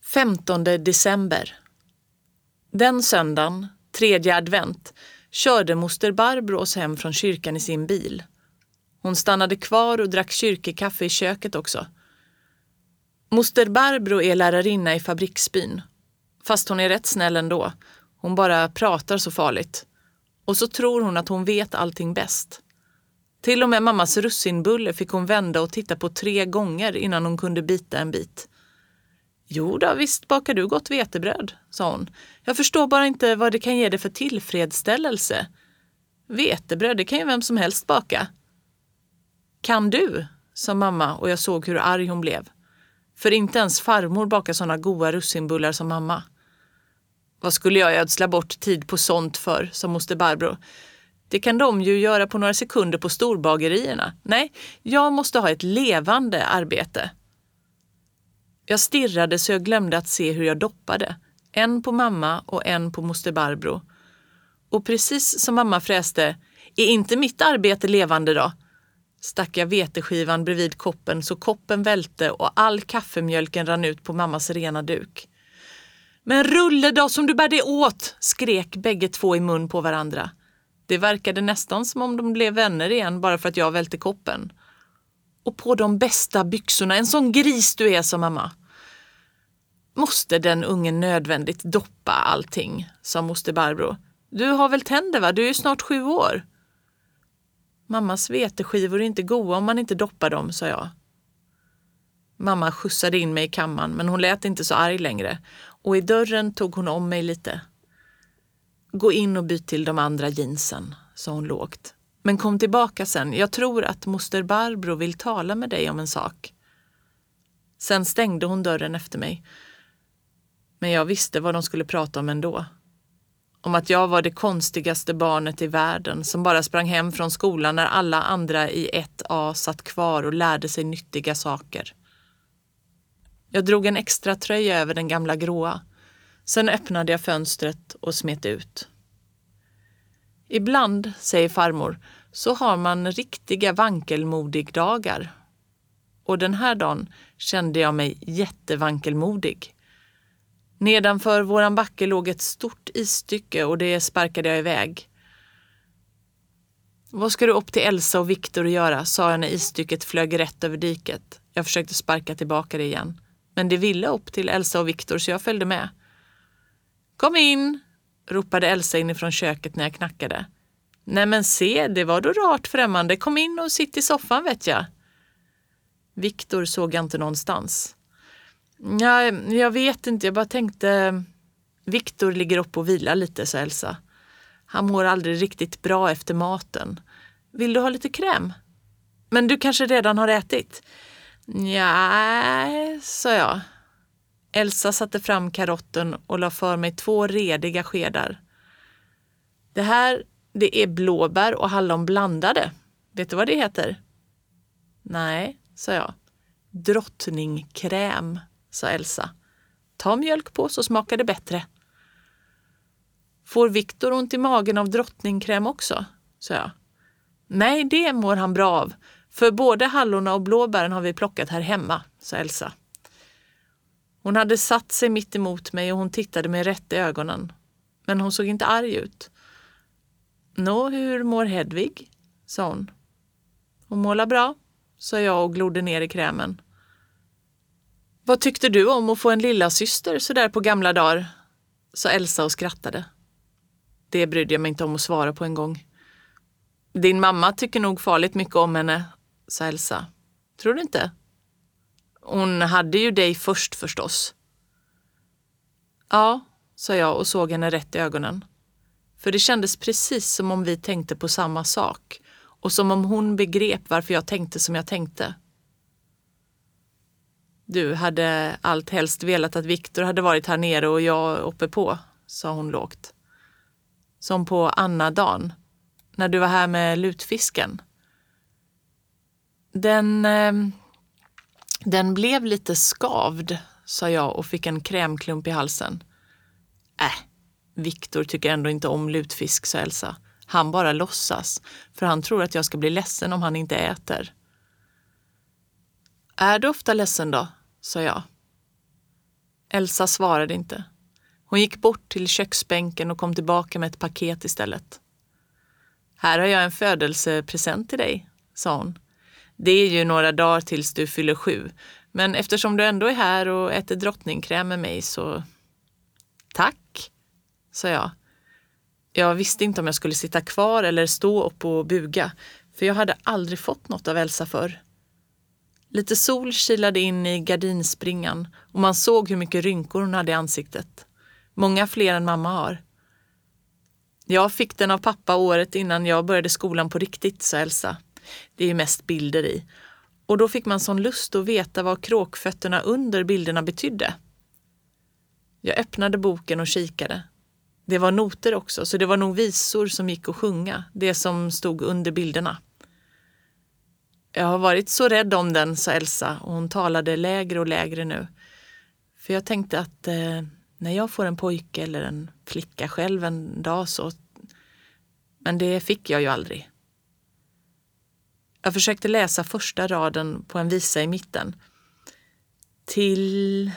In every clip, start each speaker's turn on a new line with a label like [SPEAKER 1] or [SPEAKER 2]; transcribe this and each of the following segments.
[SPEAKER 1] 15 december. Den söndagen, 3:e advent, körde moster Barbro oss hem från kyrkan i sin bil. Hon stannade kvar och drack kyrkekaffe i köket också. Moster Barbro är lärarinna i fabriksbyn. Fast hon är rätt snäll ändå. Hon bara pratar så farligt. Och så tror hon att hon vet allting bäst. Till och med mammas russinbulle fick hon vända och titta på 3 gånger innan hon kunde bita en bit. Jo då, visst bakar du gott vetebröd, sa hon. Jag förstår bara inte vad det kan ge dig för tillfredsställelse. Vetebröd, det kan ju vem som helst baka. Kan du, sa mamma och jag såg hur arg hon blev. För inte ens farmor bakar såna goda russinbullar som mamma. Vad skulle jag ödsla bort tid på sånt för, sa moster Barbro. Det kan de ju göra på några sekunder på storbagerierna. Nej, jag måste ha ett levande arbete. Jag stirrade så jag glömde att se hur jag doppade. En på mamma och en på moster Barbro. Och precis som mamma fräste, är inte mitt arbete levande då? Stack jag veteskivan bredvid koppen så koppen välte och all kaffemjölken rann ut på mammas rena duk. Men rulle då som du bär det åt, skrek bägge två i mun på varandra. Det verkade nästan som om de blev vänner igen bara för att jag välte koppen. Och på de bästa byxorna, en sån gris du är, sa mamma. Måste den ungen nödvändigt doppa allting, sa moster Barbro. Du har väl tänder va? Du är ju snart 7 år. Mammas veteskivor är inte goda om man inte doppar dem, sa jag. Mamma skjutsade in mig i kammaren men hon lät inte så arg längre. Och i dörren tog hon om mig lite. Gå in och byt till de andra jeansen, sa hon lågt. Men kom tillbaka sen. Jag tror att moster Barbro vill tala med dig om en sak. Sen stängde hon dörren efter mig. Men jag visste vad de skulle prata om ändå. Om att jag var det konstigaste barnet i världen som bara sprang hem från skolan när alla andra i 1A satt kvar och lärde sig nyttiga saker. Jag drog en extra tröja över den gamla gråa. Sen öppnade jag fönstret och smet ut. Ibland, säger farmor, så har man riktiga vankelmodig-dagar. Och den här dagen kände jag mig jättevankelmodig. Nedanför våran backe låg ett stort isstycke och det sparkade jag iväg. Vad ska du upp till Elsa och Viktor göra, sa jag när isstycket flög rätt över diket. Jag försökte sparka tillbaka det igen. Men det ville upp till Elsa och Viktor så jag följde med. Kom in, ropade Elsa inifrån köket när jag knackade. Nej men se, det var då rart främmande. Kom in och sitt i soffan vet jag. Viktor såg jag inte någonstans. Ja, jag vet inte, jag bara tänkte... Viktor ligger upp och vilar lite, sa Elsa. Han mår aldrig riktigt bra efter maten. Vill du ha lite kräm? Men du kanske redan har ätit? Ja, sa jag. Elsa satte fram karotten och la för mig 2 rediga skedar. Det är blåbär och hallon blandade. Vet du vad det heter? Nej, sa jag. Drottningkräm, sa Elsa. Ta mjölk på så smakar det bättre. Får Viktor ont i magen av drottningkräm också, sa jag. Nej, det mår han bra av. För både hallorna och blåbären har vi plockat här hemma, sa Elsa. Hon hade satt sig mitt emot mig och hon tittade mig rätt i ögonen. Men hon såg inte arg ut. Nå, hur mår Hedvig? Sa hon. Hon målar bra, sa jag och glodde ner i krämen. Vad tyckte du om att få en lilla syster så där på gamla dagar? Sa Elsa och skrattade. Det brydde jag mig inte om att svara på en gång. Din mamma tycker nog farligt mycket om henne, sa Elsa. Tror du inte? Hon hade ju dig först förstås. Ja, sa jag och såg henne rätt i ögonen. För det kändes precis som om vi tänkte på samma sak. Och som om hon begrep varför jag tänkte som jag tänkte. Du hade allt helst velat att Viktor hade varit här nere och jag uppe på, sa hon lågt. Som på Anna-dagen, när du var här med lutfisken. Den blev lite skavd, sa jag och fick en krämklump i halsen. Viktor tycker ändå inte om lutfisk, sa Elsa. Han bara låtsas, för han tror att jag ska bli ledsen om han inte äter. Är du ofta ledsen då, sa jag. Elsa svarade inte. Hon gick bort till köksbänken och kom tillbaka med ett paket istället. Här har jag en födelsepresent till dig, sa hon. Det är ju några dagar tills du fyller 7. Men eftersom du ändå är här och äter drottningkräm med mig så... Tack, sa jag. Jag visste inte om jag skulle sitta kvar eller stå upp och buga. För jag hade aldrig fått något av Elsa förr. Lite sol kilade in i gardinspringan och man såg hur mycket rynkor hon hade i ansiktet. Många fler än mamma har. Jag fick den av pappa året innan jag började skolan på riktigt, sa Elsa. Det är ju mest bilder i. Och då fick man sån lust att veta vad kråkfötterna under bilderna betydde. Jag öppnade boken och kikade. Det var noter också, så det var nog visor som gick att sjunga, det som stod under bilderna. Jag har varit så rädd om den, sa Elsa, och hon talade lägre och lägre nu. För jag tänkte att när jag får en pojke eller en flicka själv en dag så... Men det fick jag ju aldrig. Jag försökte läsa första raden på en visa i mitten. Till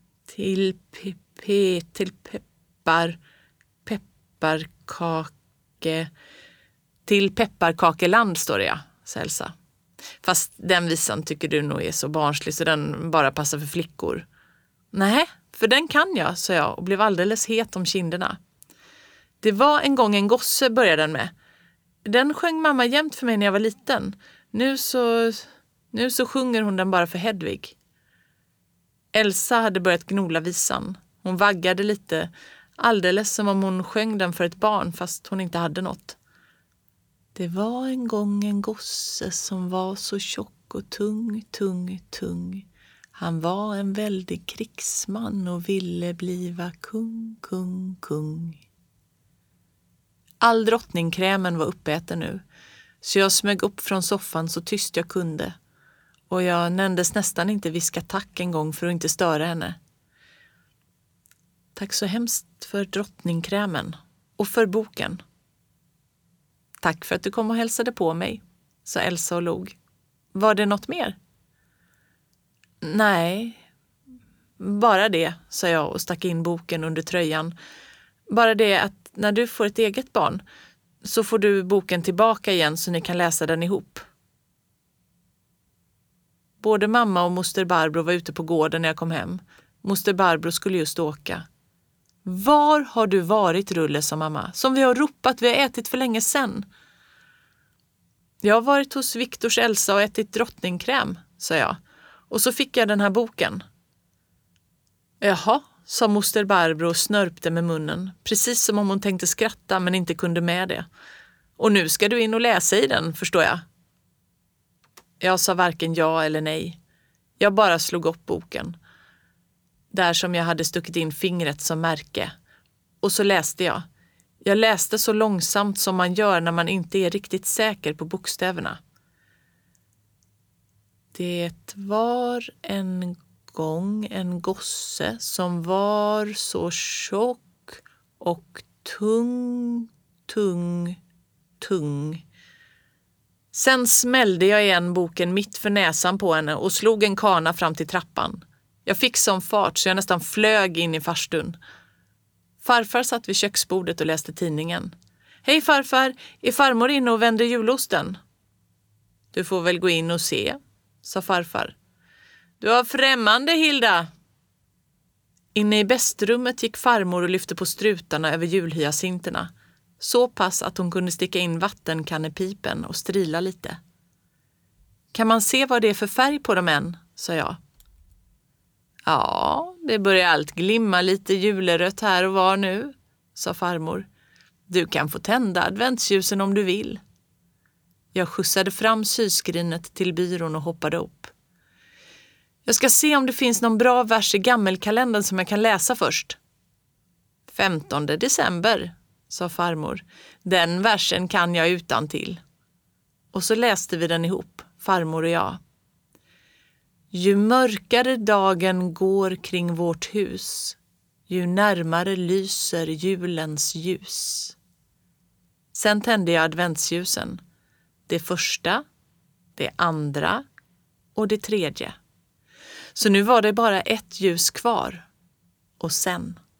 [SPEAKER 1] pepparkakeland står det, ja, sa Elsa. Fast den visan tycker du nog är så barnslig så den bara passar för flickor. Nej, för den kan jag, sa jag och blev alldeles het om kinderna. Det var en gång en gosse, började den med. Den sjöng mamma jämt för mig när jag var liten. Nu så sjunger hon den bara för Hedvig. Elsa hade börjat gnola visan. Hon vaggade lite, alldeles som om hon sjöng den för ett barn fast hon inte hade något. Det var en gång en gosse som var så tjock och tung. Han var en väldig krigsman och ville bliva kung. All drottningkrämen var uppäten nu, så jag smög upp från soffan så tyst jag kunde. Och jag nändes nästan inte viska tack en gång för att inte störa henne. Tack så hemskt för drottningkrämen och för boken. Tack för att du kom och hälsade på mig, sa Elsa och log. Var det något mer? Nej, bara det, sa jag och stack in boken under tröjan. Bara det att när du får ett eget barn så får du boken tillbaka igen så ni kan läsa den ihop. Både mamma och moster Barbro var ute på gården när jag kom hem. Moster Barbro skulle just åka. Var har du varit, Rulle, sa mamma? Som vi har ropat, vi har ätit för länge sedan. Jag har varit hos Viktors Elsa och ätit drottningkräm, sa jag. Och så fick jag den här boken. Jaha, sa moster Barbro och snörpte med munnen. Precis som om hon tänkte skratta men inte kunde med det. Och nu ska du in och läsa i den, förstår jag. Jag sa varken ja eller nej. Jag bara slog upp boken. Där som jag hade stuckit in fingret som märke. Och så läste jag. Jag läste så långsamt som man gör när man inte är riktigt säker på bokstäverna. Det var en gång en gosse som var så tjock och tung. Sen smällde jag igen boken mitt för näsan på henne och slog en kana fram till trappan. Jag fick sån fart så jag nästan flög in i farstun. Farfar satt vid köksbordet och läste tidningen. Hej farfar, är farmor inne och vänder julosten? Du får väl gå in och se, sa farfar. Du har främmande, Hilda. Inne i bästrummet gick farmor och lyfte på strutarna över julhyacinterna. Så pass att hon kunde sticka in vattenkannepipen och strila lite. Kan man se vad det är för färg på dem än, sa jag. Ja, det börjar allt glimma lite julerött här och var nu, sa farmor. Du kan få tända adventsljusen om du vill. Jag skjutsade fram syskrinet till byrån och hoppade upp. Jag ska se om det finns någon bra vers i gammelkalendern som jag kan läsa först. 15 december, sa farmor. Den versen kan jag utantill. Och så läste vi den ihop, farmor och jag. Ju mörkare dagen går kring vårt hus, ju närmare lyser julens ljus. Sen tände jag adventsljusen. Det första, det andra och det tredje. Så nu var det bara ett ljus kvar. och sen.